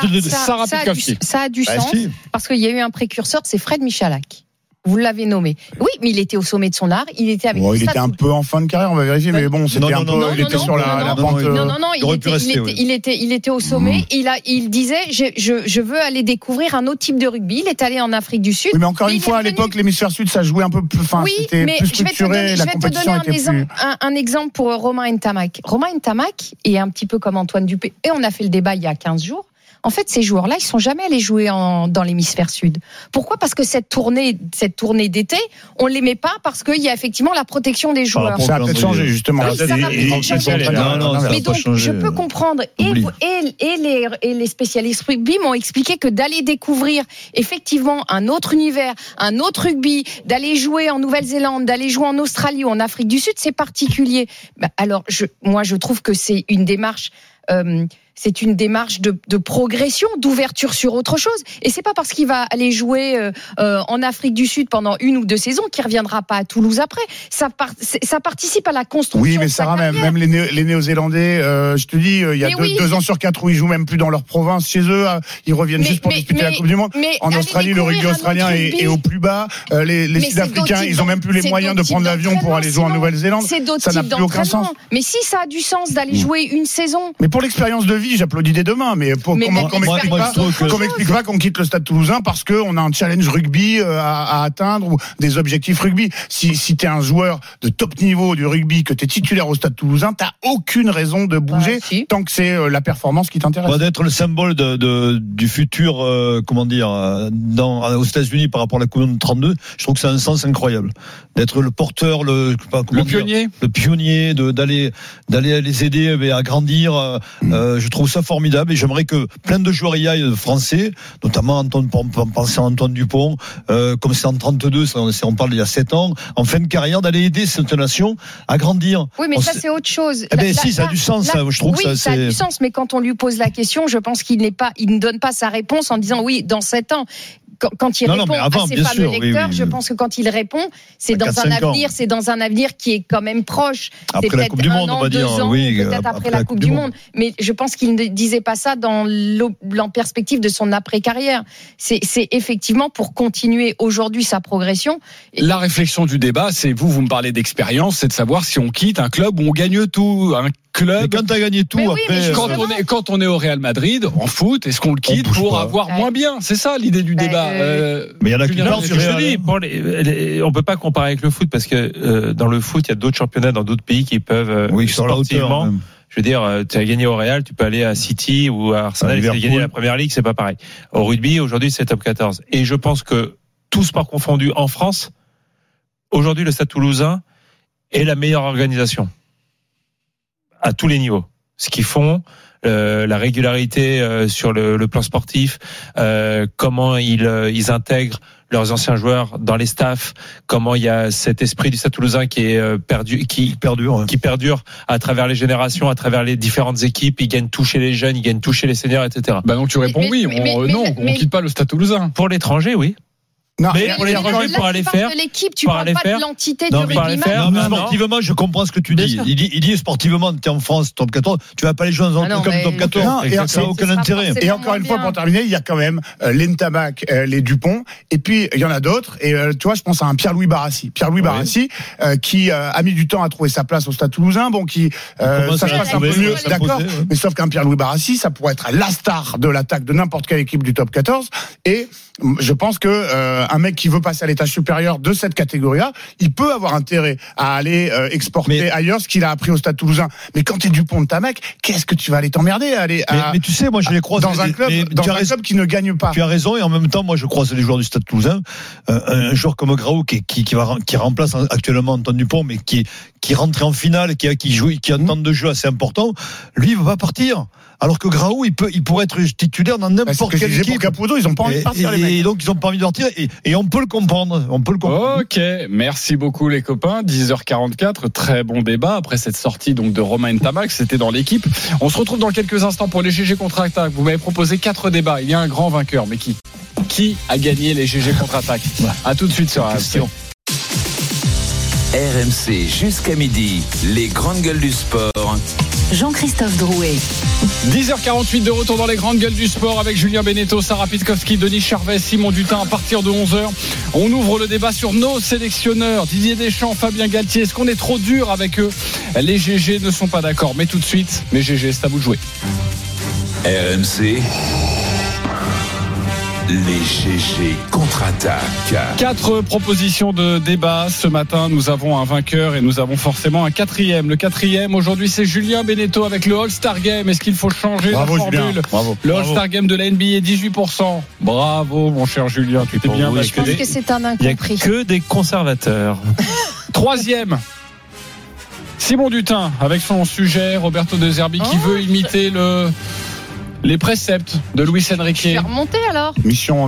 Ça a du sens parce qu'il y a eu un précurseur, c'est Fred Michalak. Vous l'avez nommé. Oui, mais il était au sommet de son art. Il était avec. Il était un peu en fin de carrière, on va vérifier, mais bon, c'était un peu. Il était sur la pente. Il était au sommet. Il disait, je veux aller découvrir un autre type de rugby. Il est allé en Afrique du Sud. Oui, mais encore une fois, à l'époque, l'hémisphère sud, ça jouait un peu plus. Enfin, c'était plus structuré. Je vais te donner un exemple pour Romain Ntamak. Romain Ntamak est un petit peu comme Antoine Dupé. Et on a fait le débat il y a 15 jours. En fait, ces joueurs-là, ils sont jamais allés jouer dans l'hémisphère sud. Pourquoi ? Parce que cette tournée d'été, on les met pas parce qu'il y a effectivement la protection des joueurs. Ça a peut-être changé, justement. Oui, ça va peut-être changer. Mais donc, je peux comprendre. Et les spécialistes rugby m'ont expliqué que d'aller découvrir effectivement un autre univers, un autre rugby, d'aller jouer en Nouvelle-Zélande, d'aller jouer en Australie ou en Afrique du Sud, c'est particulier. Alors, moi, je trouve que c'est une démarche. c'est une démarche de progression, d'ouverture sur autre chose. Et c'est pas parce qu'il va aller jouer en Afrique du Sud pendant 1 ou 2 saisons qu'il reviendra pas à Toulouse après. Ça participe à la construction. Oui, mais Sarah, même les Néo-Zélandais, je te dis, il y a 2 ans sur 4 où ils jouent même plus dans leur province chez eux. Ils reviennent juste pour disputer la Coupe du Monde. En Australie, le rugby australien est au plus bas. Les Sud-Africains, ils ont même plus les moyens de prendre l'avion pour aller jouer en Nouvelle-Zélande. Ça n'a plus aucun sens. Mais si ça a du sens d'aller jouer une saison. Mais pour l'expérience de vie, j'applaudis dès demain. Mais qu'on m'explique pas qu'on quitte le Stade Toulousain parce qu'on a un challenge rugby à atteindre ou des objectifs rugby. Si t'es un joueur de top niveau du rugby, que t'es titulaire au Stade Toulousain, t'as aucune raison de bouger tant que c'est la performance qui t'intéresse. D'être le symbole du futur, aux États-Unis par rapport à la Coupe du Monde 32, je trouve que ça a un sens incroyable. D'être le porteur, le pionnier, d'aller les aider à grandir. Je trouve ça formidable et j'aimerais que plein de joueurs y aillent français, notamment penser à Antoine Dupont, comme c'est en 32, on parle d'il y a 7 ans, en fin de carrière, d'aller aider cette nation à grandir. Oui, mais ça c'est autre chose. Ça a du sens. Je trouve que ça a du sens, mais quand on lui pose la question, je pense qu'il ne donne pas sa réponse en disant oui, dans 7 ans. Quand il répond à ses fameux lecteurs, je pense que quand il répond, c'est dans un avenir qui est quand même proche. Après c'est la Coupe du Monde, on va dire. Peut-être après la Coupe du Monde. Mais je pense qu'il ne disait pas ça dans perspective de son après-carrière. C'est effectivement pour continuer aujourd'hui sa progression. La réflexion du débat, c'est vous me parlez d'expérience, c'est de savoir si on quitte un club où on gagne tout. Un club. Mais quand t'as gagné tout, après. Quand on est au Real Madrid, en foot, est-ce qu'on le quitte pour avoir moins bien? C'est ça l'idée du débat. Mais il y en a qui parlent sur on peut pas comparer avec le foot parce que dans le foot, il y a d'autres championnats dans d'autres pays qui peuvent sportivement. Je veux dire, tu as gagné au Real, tu peux aller à City ou à Arsenal, tu as gagné la Première Ligue, c'est pas pareil. Au rugby, aujourd'hui, c'est top 14. Et je pense que tout sport confondu en France, aujourd'hui, le Stade Toulousain est la meilleure organisation à tous les niveaux. Ce qu'ils font, la régularité sur le plan sportif, comment ils intègrent leurs anciens joueurs dans les staffs, comment il y a cet esprit du Stade Toulousain qui est qui perdure à travers les générations, à travers les différentes équipes. Ils gagnent tout chez les jeunes, ils gagnent tout chez les seniors, etc. Donc tu réponds on quitte pas le Stade Toulousain. Pour l'étranger, oui. Non, mais pour les étrangers, pour aller faire. De l'équipe, tu parles pas de l'entité du rugbyman. Sportivement, je comprends ce que tu dis. Il dit sportivement, tu es en France, top 14, tu vas pas aller jouer dans un club comme top 14. Non, ça n'a aucun intérêt. Et encore une fois, pour terminer, il y a quand même l'Ntamak, les Dupont, et puis il y en a d'autres. Et tu vois, je pense à un Pierre-Louis Barassi. Pierre-Louis Barassi, qui a mis du temps à trouver sa place au Stade Toulousain, ça se passe un peu mieux, d'accord. Mais sauf qu'un Pierre-Louis Barassi, ça pourrait être la star de l'attaque de n'importe quelle équipe du top 14. Et je pense que un mec qui veut passer à l'étage supérieur de cette catégorie-là, il peut avoir intérêt à aller exporter ailleurs ce qu'il a appris au Stade Toulousain. Mais quand t'es Dupont de ta mec, qu'est-ce que tu vas aller t'emmerder à aller mais tu sais, moi je les croise dans un club qui ne gagne pas. Tu as raison, et en même temps, moi je croise les joueurs du Stade Toulousain. Un joueur comme Graou qui remplace actuellement Antoine Dupont, mais qui rentrait en finale, qui a un temps de jeu assez important, lui il va pas partir. Alors que Graou, il pourrait être titulaire dans n'importe quelle équipe. Pour Capoudo, ils ont pas envie de partir, les mecs. Et donc ils ont pas envie de partir, et on peut le comprendre. Ok, merci beaucoup les copains. 10h44, très bon débat après cette sortie donc de Romain Ntamak, c'était dans l'équipe. On se retrouve dans quelques instants pour les GG contre-attaque. Vous m'avez proposé 4 débats. Il y a un grand vainqueur, mais qui a gagné les GG contre-attaque? À tout de suite sur RMC. RMC jusqu'à midi, les grandes gueules du sport. Jean-Christophe Drouet. 10h48 de retour dans les grandes gueules du sport avec Julien Beneteau, Sarah Pitkowski, Denis Charvet, Simon Dutin. À partir de 11h, on ouvre le débat sur nos sélectionneurs. Didier Deschamps, Fabien Galtier. Est-ce qu'on est trop dur avec eux? Les GG ne sont pas d'accord. Mais tout de suite, mes GG, c'est à vous de jouer. RMC. Les GG contre-attaque. 4 propositions de débat. Ce matin, nous avons un vainqueur et nous avons forcément un quatrième. Le quatrième, aujourd'hui, c'est Julien Beneteau avec le All-Star Game. Est-ce qu'il faut changer la formule? Le All-Star Game de la NBA, 18%. Bravo, mon cher Julien. Tu t'es bien Je pense que c'est un incompris. Il n'y a que des conservateurs. Troisième. Simon Dutin avec son sujet, Roberto De Zerbi qui veut imiter Les préceptes de Luis Enrique. Je suis remonté alors. Mission.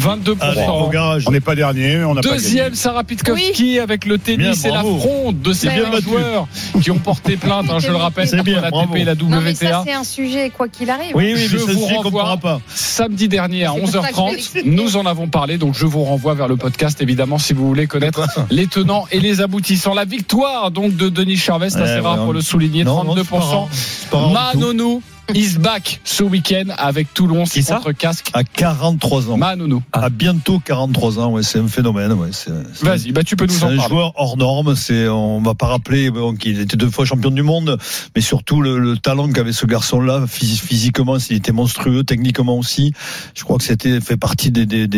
22%. On n'est pas dernier, mais on n'a pas gagné. Deuxième, Sarah Pitkowski avec le tennis et la fronde de ces joueurs qui ont porté plainte, je le rappelle, contre la ATP et la WTA. Non, mais ça, c'est un sujet, quoi qu'il arrive. Oui, je vous renvoie samedi dernier à 11h30. Nous en avons parlé, donc je vous renvoie vers le podcast, évidemment, si vous voulez connaître les tenants et les aboutissants. La victoire donc de Denis Charvet, c'est assez rare pour le souligner, 32%. Manonou is back ce week-end avec Toulon contre Castres. À 43 ans. Manonou. À bientôt 43 ans, c'est un phénomène. Vas-y, tu peux nous en parler. C'est un joueur hors norme. On va pas rappeler qu'il était 2 fois champion du monde, mais surtout le talent qu'avait ce garçon-là, physiquement, il était monstrueux, techniquement aussi. Je crois que c'était fait partie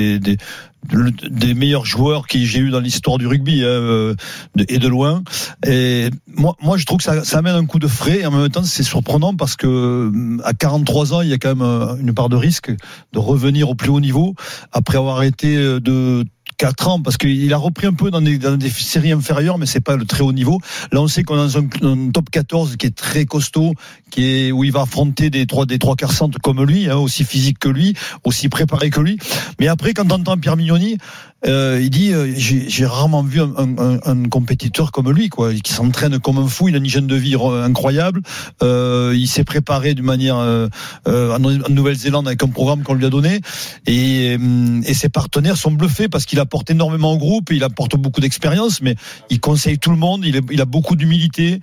des meilleurs joueurs que j'ai eu dans l'histoire du rugby et de loin. Et moi je trouve que ça amène un coup de frais, et en même temps c'est surprenant parce que à 43 ans il y a quand même une part de risque de revenir au plus haut niveau après avoir été de 4 ans, parce qu'il a repris un peu dans des séries inférieures, mais c'est pas le très haut niveau. Là, on sait qu'on est dans un top 14 qui est très costaud, où il va affronter des 3/4 centres comme lui, aussi physique que lui, aussi préparé que lui. Mais après, quand on entend Pierre Mignoni, il dit j'ai rarement vu un compétiteur comme lui, qui s'entraîne comme un fou. Il a une hygiène de vie incroyable. Il s'est préparé d'une manière en Nouvelle-Zélande avec un programme qu'on lui a donné, et ses partenaires sont bluffés parce qu'il apporte énormément au groupe, il apporte beaucoup d'expérience, mais il conseille tout le monde. Il a beaucoup d'humilité.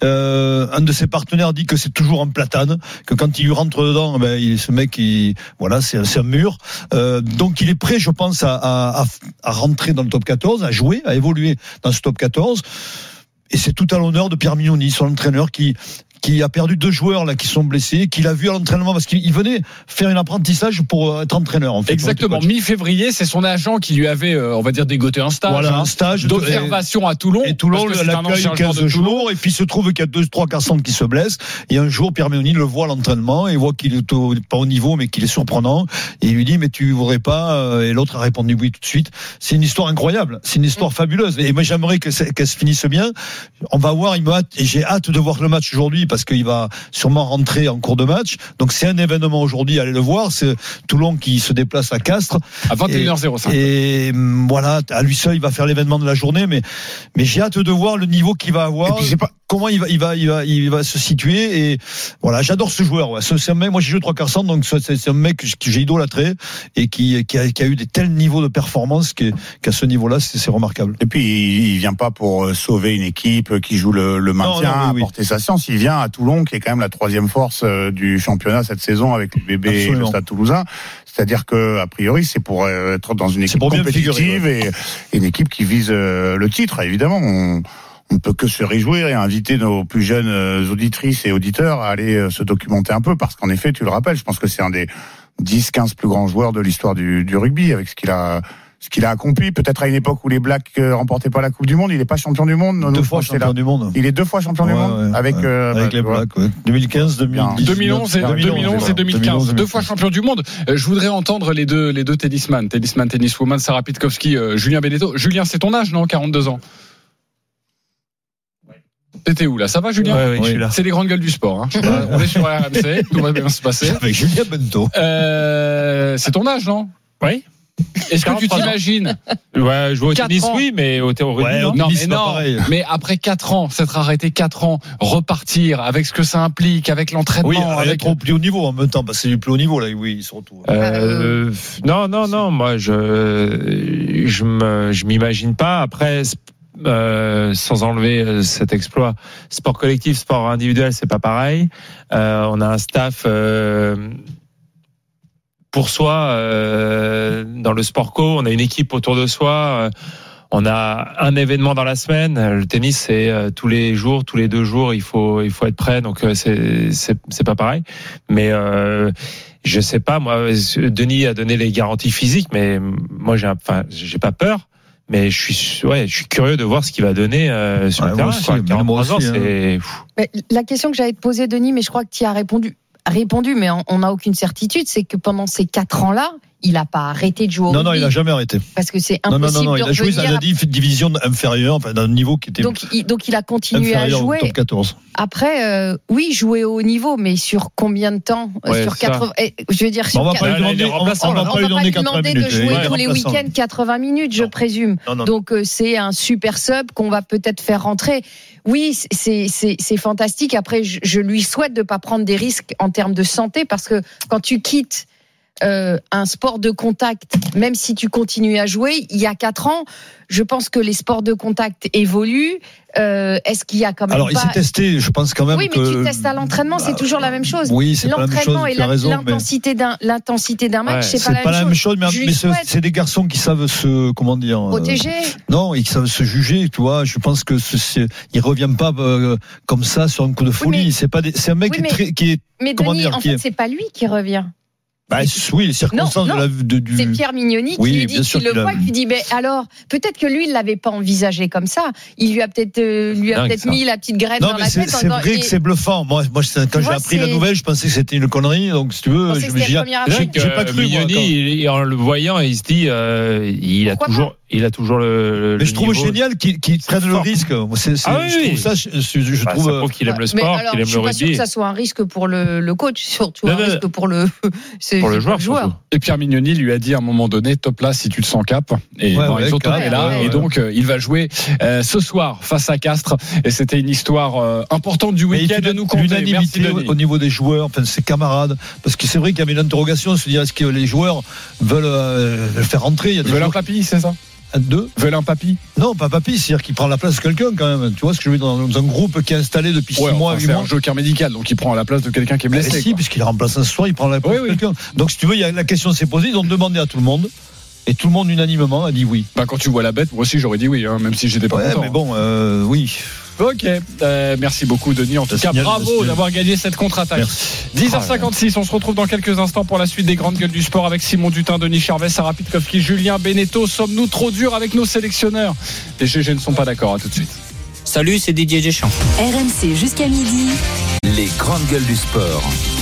Un de ses partenaires dit que c'est toujours un platane, que quand il lui rentre dedans, ce mec, c'est un mur. Donc il est prêt, je pense, à rentrer dans le top 14, à jouer, à évoluer dans ce top 14. Et c'est tout à l'honneur de Pierre Mignoni, son entraîneur, qui a perdu 2 joueurs là qui sont blessés, qu'il a vu à l'entraînement parce qu'il venait faire un apprentissage pour être entraîneur. En fait, exactement. Mi-février, c'est son agent qui lui avait, on va dire, dégoté un stage. Voilà, un stage d'observation à Toulon. Et Toulon l'accueille 15 jours. Et puis il se trouve qu'il y a 2-3 centres qui se blessent. Et un jour, Pierre Mignoni le voit à l'entraînement et voit qu'il est pas au niveau, mais qu'il est surprenant. Et il lui dit, mais tu voudrais pas? Et l'autre a répondu oui tout de suite. C'est une histoire incroyable. C'est une histoire fabuleuse. Et moi, j'aimerais qu'elle se finisse bien. On va voir. J'ai hâte de voir le match aujourd'hui, parce qu'il va sûrement rentrer en cours de match. Donc c'est un événement aujourd'hui, allez le voir. C'est Toulon qui se déplace à Castres à 21h05. Et voilà, à lui seul il va faire l'événement de la journée, mais j'ai hâte de voir le niveau qu'il va avoir, comment il va se situer. Et voilà, j'adore ce joueur. C'est un mec, moi j'ai joué 3/4 centre, donc c'est un mec que j'ai idolâtré et qui a eu des tels niveaux de performance qu'à ce niveau-là c'est remarquable. Et puis il vient pas pour sauver une équipe qui joue le maintien, apporter sa science. Il vient à Toulon, qui est quand même la 3e force du championnat cette saison avec le bébé et le Stade Toulousain. C'est-à-dire que a priori c'est pour être dans une équipe compétitive et une équipe qui vise le titre. Évidemment, on ne peut que se réjouir et inviter nos plus jeunes auditrices et auditeurs à aller se documenter un peu, parce qu'en effet, tu le rappelles, je pense que c'est un des 10-15 plus grands joueurs de l'histoire du rugby, avec ce qu'il a accompli. Peut-être à une époque où les Blacks remportaient pas la Coupe du Monde, il n'est pas champion du monde. 2 fois champion du monde. Il est 2 fois champion du monde avec les Blacks. 2015, 2011 et 2015. 2 fois champion du monde. Je voudrais entendre les deux tennisman, tenniswoman, Sarah Pitkowski, Julien Benetto. Julien, c'est ton âge, non? 42 ans. T'étais où là? Ça va, Julien? Oui, je suis là. C'est les grandes gueules du sport. On est sur RMC, tout va bien se passer. Avec Julien Benetto. C'est ton âge, non? Oui. Est-ce que tu t'imagines? Ouais, jouer au tennis, oui, mais au rugby, non. Mais après 4 ans, s'être arrêté 4 ans, repartir avec ce que ça implique, avec l'entraînement. Oui, avec au plus haut niveau en même temps, parce que c'est du plus haut niveau là, oui, surtout. Non, moi je m'imagine pas. Après, sans enlever cet exploit, sport collectif, sport individuel, c'est pas pareil. On a un staff pour soi dans le sport co, on a une équipe autour de soi, on a un événement dans la semaine. Le tennis, c'est tous les jours, tous les 2 jours, il faut être prêt, donc c'est pas pareil. Mais je sais pas, moi, Denis a donné les garanties physiques, mais moi j'ai pas peur. Mais je suis curieux de voir ce qu'il va donner sur le terrain. Aussi, 43 ans, c'est fou. La question que j'allais te poser, Denis, mais je crois que tu y as répondu, mais on n'a aucune certitude, c'est que pendant ces 4 ans-là, il n'a pas arrêté de jouer au rugby. Non, il n'a jamais arrêté. Parce que c'est impossible non, il a joué dans la division inférieure, enfin, dans un niveau qui était donc il a continué à jouer. Top 14. Après, oui, jouer au haut niveau, mais sur combien de temps sur 80. Je veux dire, on va pas lui demander de jouer tous les week-ends 80 minutes, je présume. Donc c'est un super sub qu'on va peut-être faire rentrer. Oui, c'est fantastique. Après, je lui souhaite de pas prendre des risques en termes de santé, parce que quand tu quittes un sport de contact, même si tu continues à jouer, il y a 4 ans, je pense que les sports de contact évoluent. Est-ce qu'il y a quand même il s'est testé, je pense quand même. Oui, mais tu testes à l'entraînement, c'est toujours la même chose. Oui, c'est pas la même chose. L'entraînement et l'intensité d'un match, c'est pas la même chose. Mais c'est des garçons qui savent se, protéger. Non, ils savent se juger, tu vois. Je pense que il revient pas comme ça sur un coup de folie. C'est un mec qui est. Mais Denis, en fait, c'est pas lui qui revient. Oui, les circonstances du. C'est Pierre Mignoni qui lui dit qu'il le voit, qui lui dit, alors, peut-être que lui, il l'avait pas envisagé comme ça. Il lui a peut-être mis la petite graine dans la tête. C'est vrai que c'est bluffant. Moi, quand j'ai appris la nouvelle, je pensais que c'était une connerie. Donc, si tu veux, j'ai pas cru. Mignoni, en le voyant, il se dit, il a toujours le. Mais je trouve génial qu'il prenne le risque. Je trouve qu'il aime le sport, qu'il aime le rugby. Je suis pas sûr que ça soit un risque pour le coach, surtout un risque pour le joueur. Et Pierre Mignoni lui a dit à un moment donné, top là si tu te sens cap. Et Top est là. Et donc, il va jouer ce soir face à Castres. Et c'était une histoire importante du week-end à nous conter. L'unanimité au niveau des joueurs, enfin ses camarades. Parce que c'est vrai qu'il y avait une interrogation, se dire est-ce que les joueurs veulent le faire rentrer. Ils veulent un papy, c'est ça? Veulent un papy? Non, pas papy, c'est-à-dire qu'il prend la place de quelqu'un quand même. Tu vois ce que je veux dire, dans un groupe qui est installé depuis 6 mois, 8 mois. C'est un joker médical, donc il prend la place de quelqu'un qui est blessé. Si, puisqu'il remplace un soir, il prend la place de quelqu'un. Donc si tu veux, la question s'est posée, ils ont demandé à tout le monde. Et tout le monde unanimement a dit oui. Quand tu vois la bête, moi aussi j'aurais dit oui, même si j'étais pas content. Mais bon, oui. Ok, merci beaucoup Denis. En tout cas, bravo d'avoir gagné cette contre-attaque. 10h56, on se retrouve dans quelques instants pour la suite des grandes gueules du sport avec Simon Dutin, Denis Charvet, Sarah Pitkowski, Julien Beneteau. Sommes-nous trop durs avec nos sélectionneurs? Les GG ne sont pas d'accord, à tout de suite. Salut, c'est Didier Deschamps. RMC jusqu'à midi. Les grandes gueules du sport.